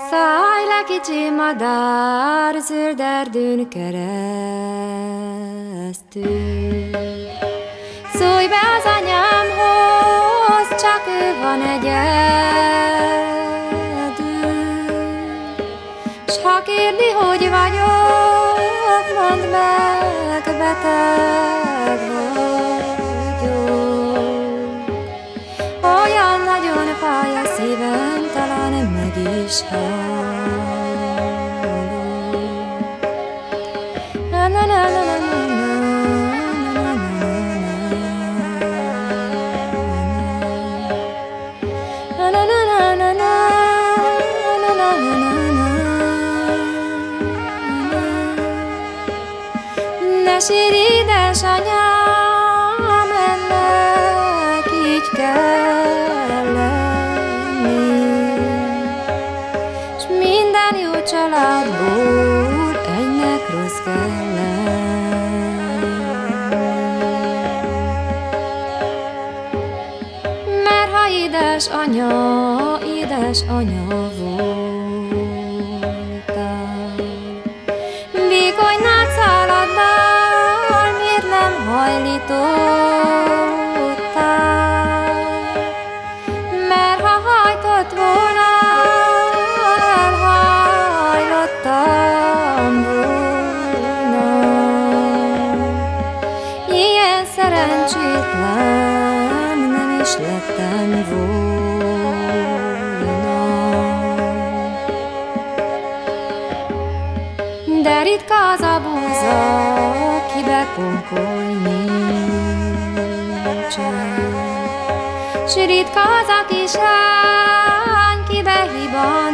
Szállj le, kicsi madár, zöld erdőn keresztül. Szólj be az anyámhoz, csak ő van egyedül. S ha kérdi, hogy vagyok, mondd meg, beteg vagyok. Olyan nagyon fáj a szívem, talán meg is halok. Na na na na na na na na na na na. Ne sírj, édesanyám, ennek így kell lenni, s minden jó családból egynek rossz kell lenni. Mert ha édesanya voltál, vékony nagyszáladdal miért nem hajlítottál? Mert ha hajtott volna, elhajlottam volna. Ilyen szerencsétlen nem is lettem volna. De ritka az a búza, kibe konkoly nincsen, s ritka az a kislány, kibe hiba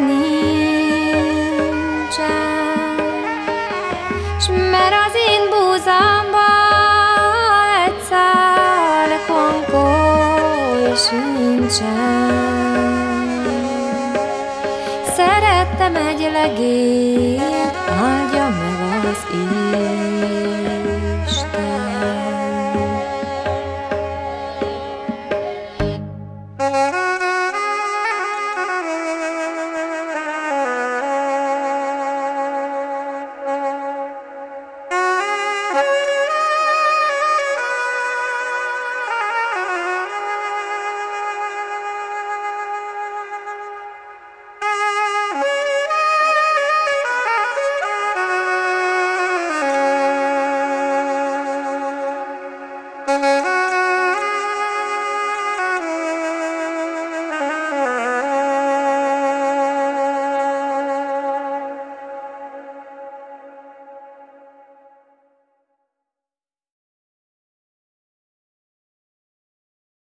nincsen. S mert az én búzamba egy szál konkoly sincsen. Szerettem egy legényt, áldja meg az ég.